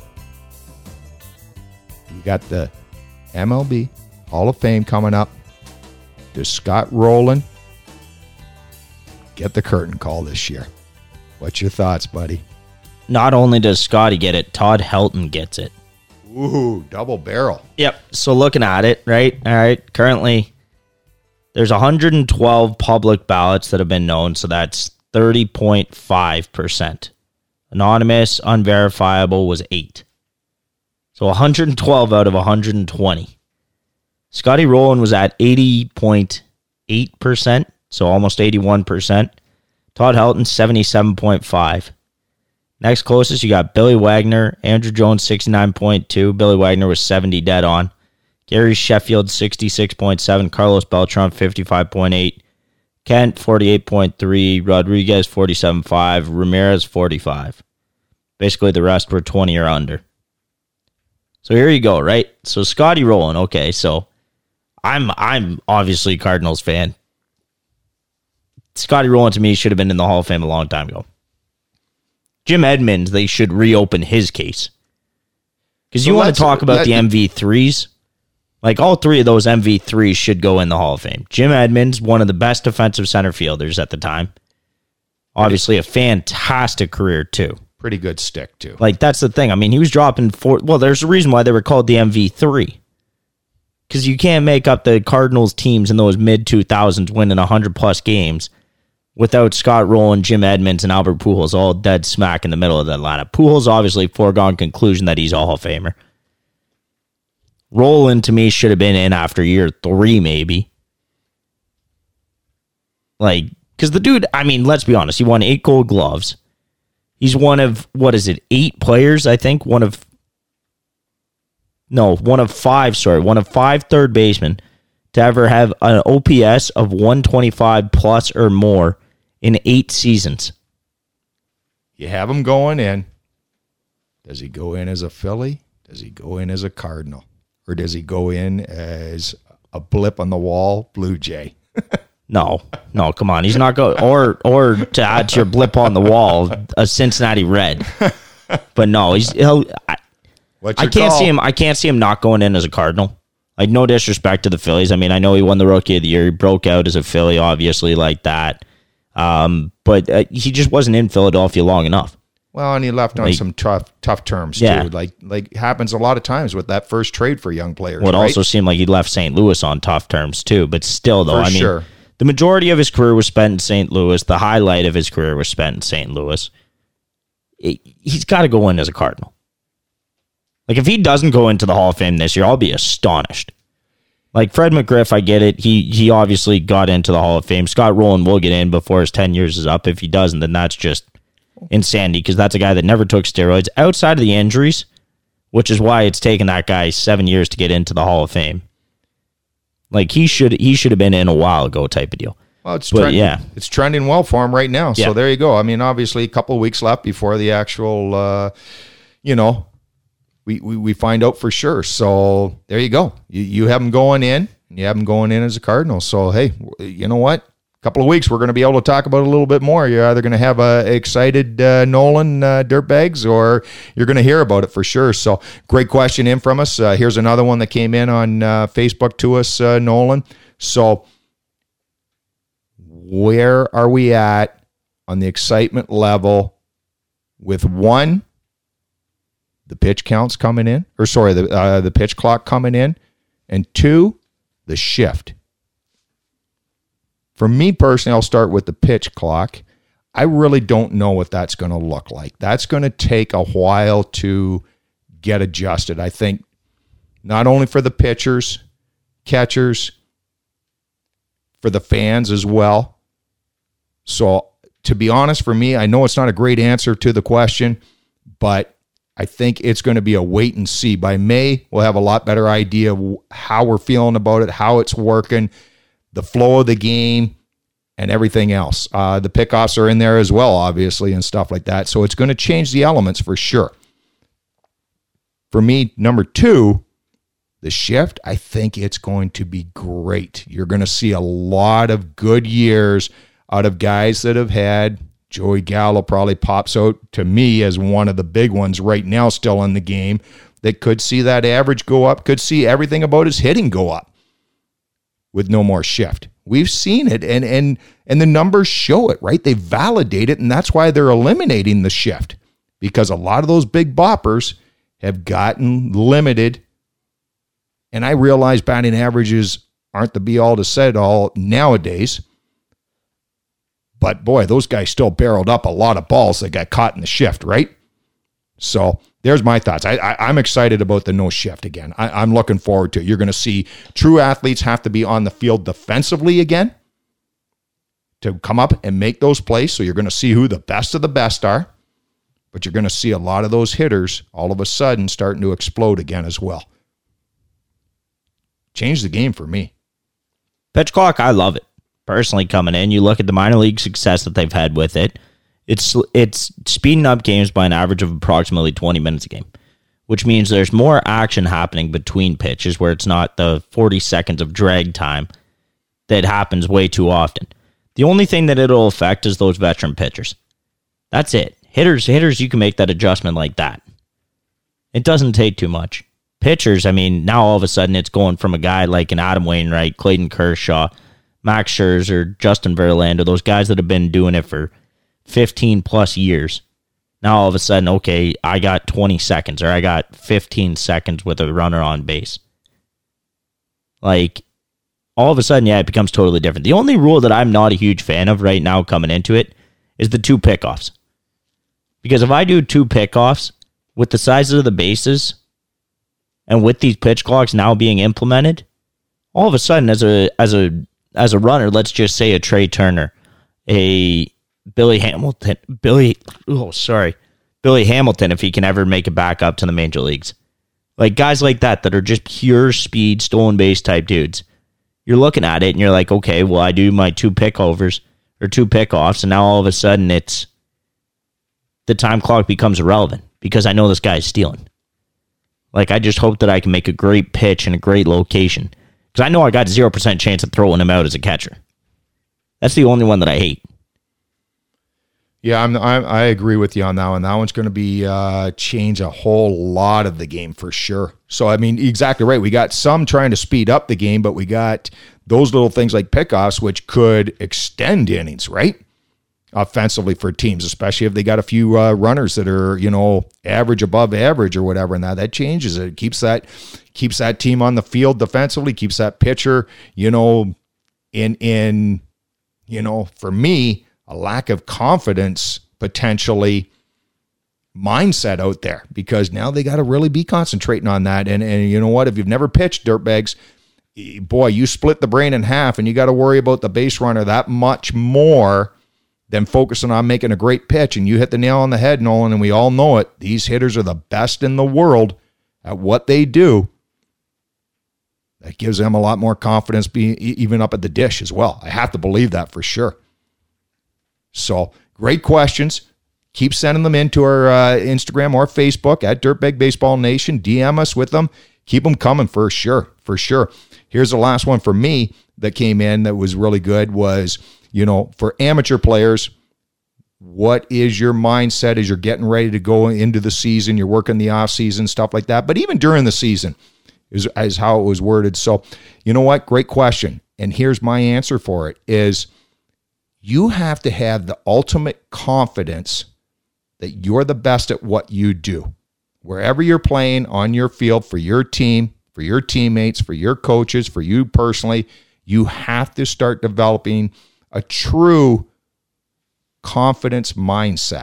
You got the M L B Hall of Fame coming up. Does Scott Rowland get the curtain call this year? What's your thoughts, buddy? Not only does Scotty get it, Todd Helton gets it. Ooh, double barrel. Yep. So looking at it, right? All right. Currently, there's one hundred twelve public ballots that have been known, so that's thirty point five percent. Anonymous, unverifiable was eight. So one hundred twelve out of one hundred twenty. Scotty Rowland was at eighty point eight percent, so almost eighty-one percent. Todd Helton, seventy-seven point five. Next closest, you got Billy Wagner, Andrew Jones, sixty-nine point two. Billy Wagner was seventy dead on. Gary Sheffield, sixty-six point seven. Carlos Beltran, fifty-five point eight. Kent, forty-eight point three. Rodriguez, forty-seven point five. Ramirez, forty-five. Basically, the rest were twenty or under. So here you go, right? So Scotty Rowland, okay, so I'm I'm obviously a Cardinals fan. Scotty Rowland, to me, should have been in the Hall of Fame a long time ago. Jim Edmonds, they should reopen his case. Because you so want to talk about the M V threes? Like, all three of those M V threes should go in the Hall of Fame. Jim Edmonds, one of the best defensive center fielders at the time. Obviously, a fantastic career, too. Pretty good stick, too. Like, that's the thing. I mean, he was dropping four. Well, there's a reason why they were called the M V three. Because you can't make up the Cardinals teams in those mid two thousands winning one hundred plus games without Scott Rowland, Jim Edmonds, and Albert Pujols all dead smack in the middle of the lineup. Pujols, obviously, foregone conclusion that he's a Hall of Famer. Rowland, to me, should have been in after year three, maybe. Like, because the dude, I mean, let's be honest, he won eight gold gloves. He's one of, what is it, eight players, I think? One of, no, one of five, sorry, one of five third basemen to ever have an O P S of one twenty-five plus or more in eight seasons. You have him going in. Does he go in as a Philly? Does he go in as a Cardinal? Or does he go in as a blip on the wall Blue Jay? No, no, come on. He's not going, or or to add to your blip on the wall, a Cincinnati Red. But no, he's he'll. I, I can't call? see him. I can't see him not going in as a Cardinal. Like, no disrespect to the Phillies. I mean, I know he won the Rookie of the Year. He broke out as a Philly, obviously, like that. Um, but uh, he just wasn't in Philadelphia long enough. Well, and he left on like, some tough, tough terms yeah. too. Like, like happens a lot of times with that first trade for young players. Well, it right? also seemed like he left Saint Louis on tough terms too. But still, though, for I mean, sure. the majority of his career was spent in Saint Louis. The highlight of his career was spent in Saint Louis. It, he's got to go in as a Cardinal. Like, if he doesn't go into the Hall of Fame this year, I'll be astonished. Like, Fred McGriff, I get it. He he obviously got into the Hall of Fame. Scott Rowland will get in before his ten years is up. If he doesn't, then that's just insanity, because that's a guy that never took steroids outside of the injuries, which is why it's taken that guy seven years to get into the Hall of Fame. Like, he should he should have been in a while ago type of deal. Well, it's but, trending, yeah. it's trending well for him right now. So yeah. there you go. I mean, obviously, a couple of weeks left before the actual, uh, you know, we, we, we find out for sure. So there you go. You, you have him going in. You have him going in as a Cardinal. So, hey, you know what? A couple of weeks, we're going to be able to talk about it a little bit more. You're either going to have a excited uh, Nolan uh, Dirtbags, or you're going to hear about it for sure. So, great question in from us. Uh, here's another one that came in on uh, Facebook to us, uh, Nolan. So, where are we at on the excitement level with one, the pitch counts coming in, or sorry, the uh, the pitch clock coming in, and two, the shift? For me personally, I'll start with the pitch clock. I really don't know what that's going to look like. That's going to take a while to get adjusted. I think not only for the pitchers, catchers, for the fans as well. So to be honest, for me, I know it's not a great answer to the question, but I think it's going to be a wait and see. By May, we'll have a lot better idea of how we're feeling about it, how it's working, the flow of the game, and everything else. Uh, the pickoffs are in there as well, obviously, and stuff like that. So it's going to change the elements for sure. For me, number two, the shift, I think it's going to be great. You're going to see a lot of good years out of guys that have had. Joey Gallo probably pops out to me as one of the big ones right now still in the game that could see that average go up, could see everything about his hitting go up with no more shift. We've seen it, and and and the numbers show it, right? They validate it, and that's why they're eliminating the shift, because a lot of those big boppers have gotten limited. And I realize batting averages aren't the be-all to say-it-all nowadays. But, boy, those guys still barreled up a lot of balls that got caught in the shift, right? So there's my thoughts. I, I, I'm excited about the no shift again. I, I'm looking forward to it. You're going to see true athletes have to be on the field defensively again to come up and make those plays. So you're going to see who the best of the best are. But you're going to see a lot of those hitters all of a sudden starting to explode again as well. Change the game for me. Pitch clock, I love it. Personally, coming in, you look at the minor league success that they've had with it. It's it's speeding up games by an average of approximately twenty minutes a game, which means there's more action happening between pitches where it's not the forty seconds of drag time that happens way too often. The only thing that it'll affect is those veteran pitchers. That's it. Hitters, hitters, you can make that adjustment like that. It doesn't take too much. Pitchers, I mean, now all of a sudden it's going from a guy like an Adam Wainwright, Clayton Kershaw, Max Scherzer, Justin Verlander, those guys that have been doing it for fifteen plus years. Now all of a sudden, okay, I got twenty seconds or I got fifteen seconds with a runner on base. Like, all of a sudden, yeah, it becomes totally different. The only rule that I'm not a huge fan of right now coming into it is the two pickoffs. Because if I do two pickoffs with the sizes of the bases and with these pitch clocks now being implemented, all of a sudden as a as a as a runner, let's just say a Trey Turner, a Billy Hamilton, Billy, oh, sorry, Billy Hamilton, if he can ever make it back up to the major leagues. Like guys like that, that are just pure speed, stolen base type dudes. You're looking at it and you're like, okay, well, I do my two pickovers or two pickoffs, and now all of a sudden it's the time clock becomes irrelevant because I know this guy is stealing. Like, I just hope that I can make a great pitch in a great location. Because I know I got a zero percent chance of throwing him out as a catcher. That's the only one that I hate. Yeah, I'm, I'm, I agree with you on that one. That one's going to be uh, change a whole lot of the game for sure. So, I mean, exactly right. We got some trying to speed up the game, but we got those little things like pickoffs, which could extend innings, right? Offensively for teams, especially if they got a few uh, runners that are, you know, average, above average or whatever, and that that changes it. It keeps that keeps that team on the field defensively, keeps that pitcher, you know, in in you know, for me, a lack of confidence potentially mindset out there, because now they got to really be concentrating on that. And and you know what? If you've never pitched, dirtbags, boy, you split the brain in half, and you got to worry about the base runner that much more than focusing on making a great pitch. And you hit the nail on the head, Nolan, and we all know it. These hitters are the best in the world at what they do. That gives them a lot more confidence being even up at the dish as well. I have to believe that for sure. So, great questions. Keep sending them in to our uh, Instagram or Facebook at Dirtbag Baseball Nation. D M us with them. Keep them coming for sure, for sure. Here's the last one for me that came in that was really good was, you know, for amateur players, what is your mindset as you're getting ready to go into the season? You're working the off season, stuff like that. But even during the season is, is how it was worded. So, you know what? Great question. And here's my answer for it is you have to have the ultimate confidence that you're the best at what you do. Wherever you're playing on your field for your team, for your teammates, for your coaches, for you personally, you have to start developing a true confidence mindset.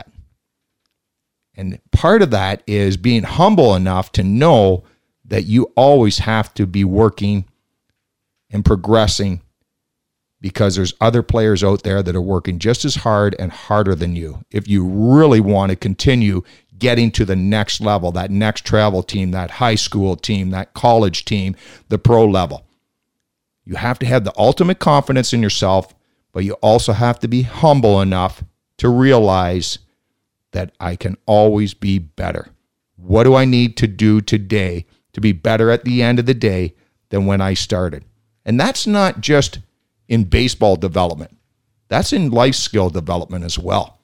And part of that is being humble enough to know that you always have to be working and progressing because there's other players out there that are working just as hard and harder than you if you really want to continue getting to the next level, that next travel team, that high school team, that college team, the pro level. You have to have the ultimate confidence in yourself, but you also have to be humble enough to realize that I can always be better. What do I need to do today to be better at the end of the day than when I started? And that's not just in baseball development. That's in life skill development as well.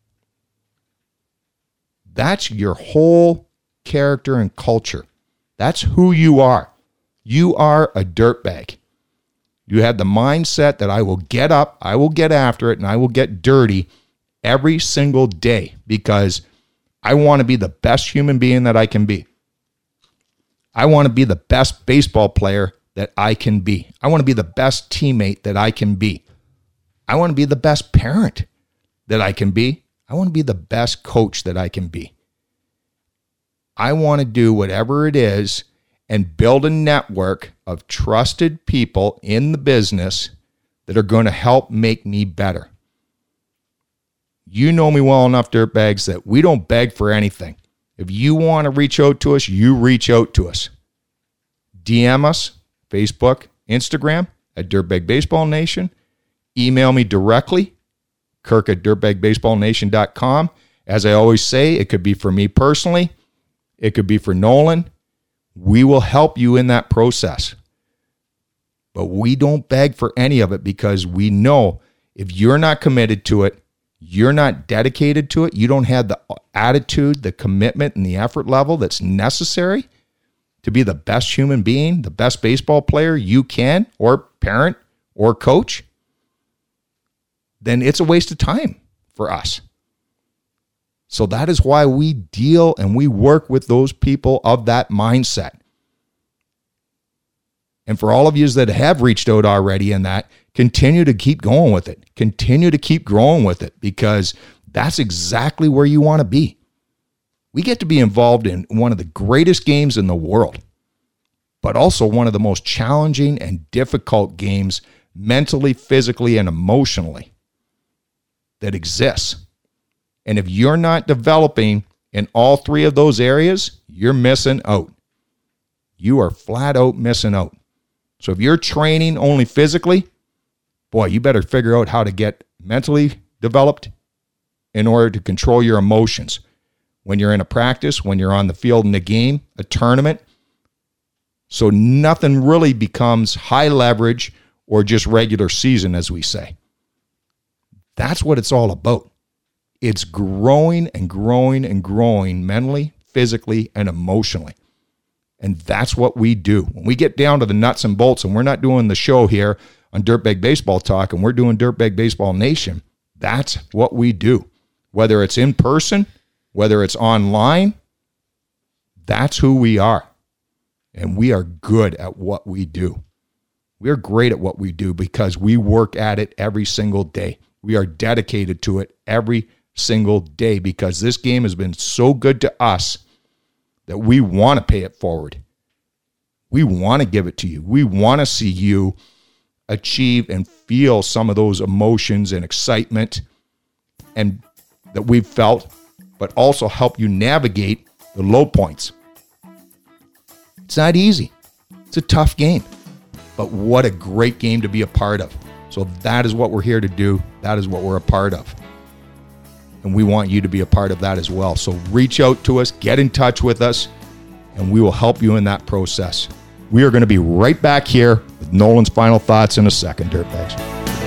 That's your whole character and culture. That's who you are. You are a dirtbag. You have the mindset that I will get up, I will get after it, and I will get dirty every single day because I want to be the best human being that I can be. I want to be the best baseball player that I can be. I want to be the best teammate that I can be. I want to be the best parent that I can be. I want to be the best coach that I can be. I want to do whatever it is and build a network of trusted people in the business that are going to help make me better. You know me well enough, dirtbags, that we don't beg for anything. If you want to reach out to us, you reach out to us. D M us, Facebook, Instagram, at Dirtbag Baseball Nation. Email me directly, Kirk at dirtbag baseball nation dot com. As I always say, it could be for me personally. It could be for Nolan. We will help you in that process. But we don't beg for any of it because we know if you're not committed to it, you're not dedicated to it, you don't have the attitude, the commitment, and the effort level that's necessary to be the best human being, the best baseball player you can, or parent, or coach, then it's a waste of time for us. So that is why we deal and we work with those people of that mindset. And for all of you that have reached out already in that, continue to keep going with it. Continue to keep growing with it because that's exactly where you want to be. We get to be involved in one of the greatest games in the world, but also one of the most challenging and difficult games mentally, physically, and emotionally that exists. And if you're not developing in all three of those areas, you're missing out. You are flat out missing out. So if you're training only physically, boy, you better figure out how to get mentally developed in order to control your emotions. When you're in a practice, when you're on the field in a game, a tournament. So nothing really becomes high leverage or just regular season, as we say. That's what it's all about. It's growing and growing and growing mentally, physically, and emotionally. And that's what we do. When we get down to the nuts and bolts, and we're not doing the show here on Dirtbag Baseball Talk, and we're doing Dirtbag Baseball Nation, that's what we do. Whether it's in person, whether it's online, that's who we are. And we are good at what we do. We are great at what we do because we work at it every single day. We are dedicated to it every single day because this game has been so good to us that we want to pay it forward. We want to give it to you. We want to see you achieve and feel some of those emotions and excitement and that we've felt, but also help you navigate the low points. It's not easy. It's a tough game, but what a great game to be a part of. So that is what we're here to do. That is what we're a part of. And we want you to be a part of that as well. So reach out to us, get in touch with us, and we will help you in that process. We are going to be right back here with Nolan's final thoughts in a second, Dirtbags.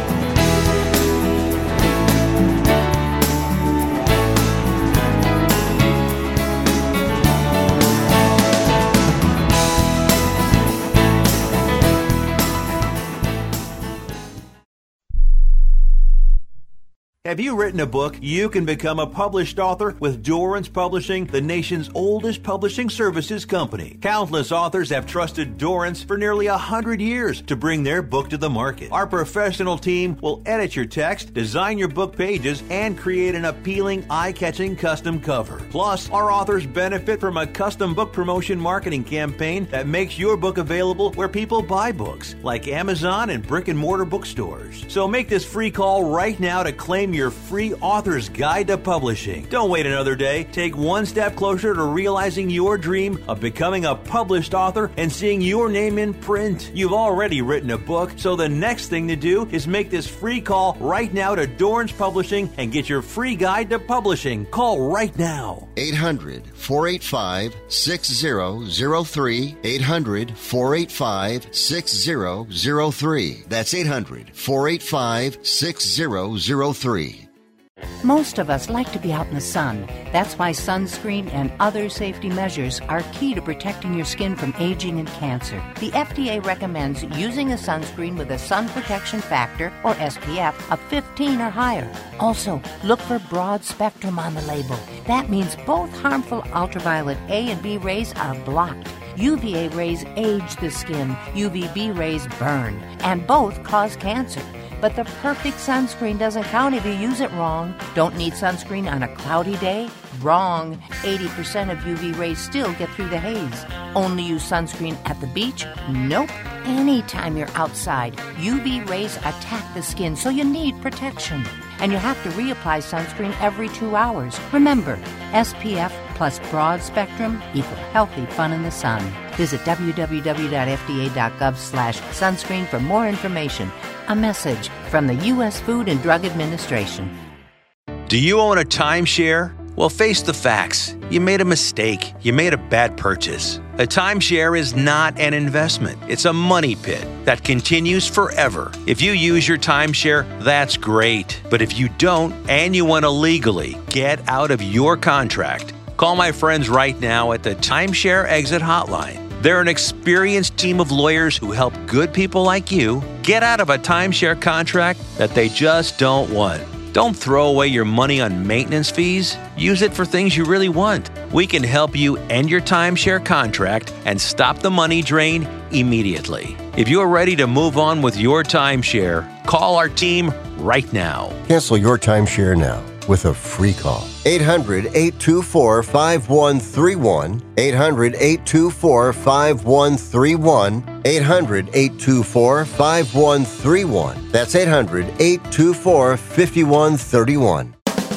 Have you written a book? You can become a published author with Dorrance Publishing, the nation's oldest publishing services company. Countless authors have trusted Dorrance for nearly a hundred years to bring their book to the market. Our professional team will edit your text, design your book pages, and create an appealing, eye-catching custom cover. Plus, our authors benefit from a custom book promotion marketing campaign that makes your book available where people buy books, like Amazon and brick-and-mortar bookstores. So make this free call right now to claim your your free Author's Guide to Publishing. Don't wait another day. Take one step closer to realizing your dream of becoming a published author and seeing your name in print. You've already written a book, so the next thing to do is make this free call right now to Dorrance Publishing and get your free guide to publishing. Call right now. eight hundred, four eight five, six zero zero three. eight hundred, four eight five, six zero zero three. That's eight hundred, four eight five, six zero zero three. Most of us like to be out in the sun. That's why sunscreen and other safety measures are key to protecting your skin from aging and cancer. The F D A recommends using a sunscreen with a sun protection factor, or S P F, of fifteen or higher. Also, look for broad spectrum on the label. That means both harmful ultraviolet A and B rays are blocked. U V A rays age the skin, U V B rays burn, and both cause cancer. But the perfect sunscreen doesn't count if you use it wrong. Don't need sunscreen on a cloudy day? Wrong. eighty percent of U V rays still get through the haze. Only use sunscreen at the beach? Nope. Anytime you're outside, U V rays attack the skin, so you need protection. And you have to reapply sunscreen every two hours. Remember, S P F plus broad spectrum equal healthy fun in the sun. Visit w w w dot f d a dot gov slash sunscreen for more information. A message from the U S Food and Drug Administration. Do you own a timeshare? Well, face the facts. You made a mistake. You made a bad purchase. A timeshare is not an investment. It's a money pit that continues forever. If you use your timeshare, that's great. But if you don't, and you want to legally get out of your contract, call my friends right now at the Timeshare Exit Hotline. They're an experienced team of lawyers who help good people like you get out of a timeshare contract that they just don't want. Don't throw away your money on maintenance fees. Use it for things you really want. We can help you end your timeshare contract and stop the money drain immediately. If you're ready to move on with your timeshare, call our team right now. Cancel your timeshare now with a free call. eight hundred, eight two four, five one three one. eight hundred, eight two four, five one three one. eight hundred, eight two four, five one three one. That's eight hundred, eight two four, five one three one.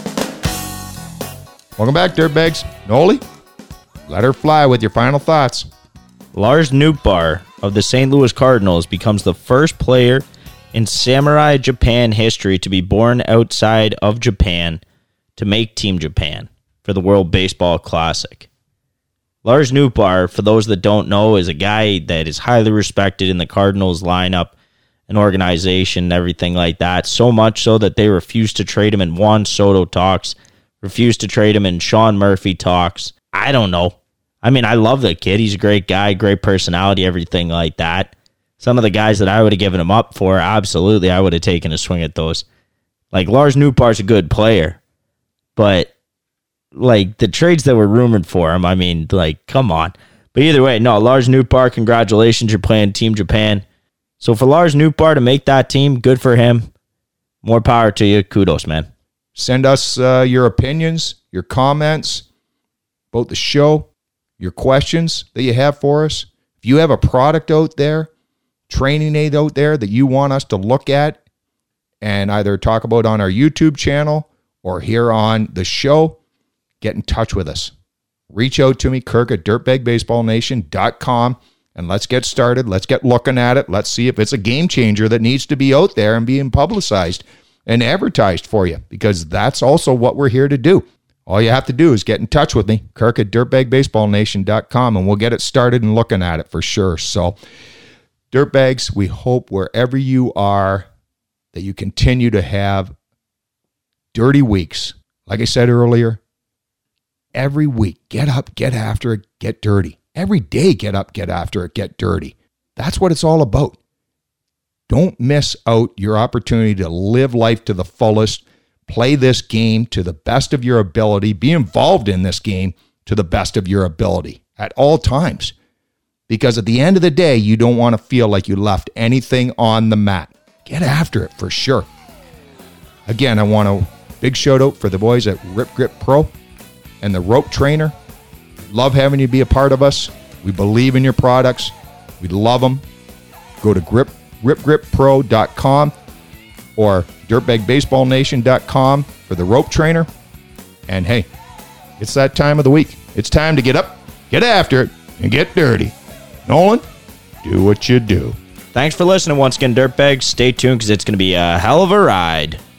Welcome back, Dirtbags. Noli, let her fly with your final thoughts. Lars Nootbaar of the Saint Louis Cardinals becomes the first player in Samurai Japan history to be born outside of Japan to make Team Japan for the World Baseball Classic. Lars Nootbaar, for those that don't know, is a guy that is highly respected in the Cardinals lineup and organization and everything like that, so much so that they refused to trade him in Juan Soto talks, refused to trade him in Sean Murphy talks. I don't know. I mean, I love the kid. He's a great guy, great personality, everything like that. Some of the guys that I would have given him up for, absolutely, I would have taken a swing at those. Like, Lars Nootbaar's a good player, but, like, the trades that were rumored for him, I mean, like, come on. But either way, no, Lars Nootbaar, congratulations, you're playing Team Japan. So for Lars Nootbaar to make that team, good for him. More power to you. Kudos, man. Send us uh, your opinions, your comments about the show, your questions that you have for us. If you have a product out there, training aid out there that you want us to look at and either talk about on our YouTube channel or here on the show, get in touch with us. Reach out to me, Kirk at dirtbag baseball nation dot com, and let's get started. Let's get looking at it. Let's see if it's a game changer that needs to be out there and being publicized and advertised for you, because that's also what we're here to do. All you have to do is get in touch with me, Kirk at dirtbag baseball nation dot com, and we'll get it started and looking at it for sure. So, Dirtbags, we hope wherever you are that you continue to have dirty weeks. Like I said earlier, every week, get up, get after it, get dirty. Every day, get up, get after it, get dirty. That's what it's all about. Don't miss out your opportunity to live life to the fullest, play this game to the best of your ability, be involved in this game to the best of your ability at all times. Because at the end of the day, you don't want to feel like you left anything on the mat. Get after it for sure. Again, I want a big shout out for the boys at Rip Grip Pro and the Rope Trainer. Love having you be a part of us. We believe in your products. We love them. Go to grip, rip grip pro dot com or dirtbag baseball nation dot com for the rope trainer. And hey, it's that time of the week. It's time to get up, get after it, and get dirty. Nolan, do what you do. Thanks for listening once again, Dirtbags. Stay tuned because it's going to be a hell of a ride.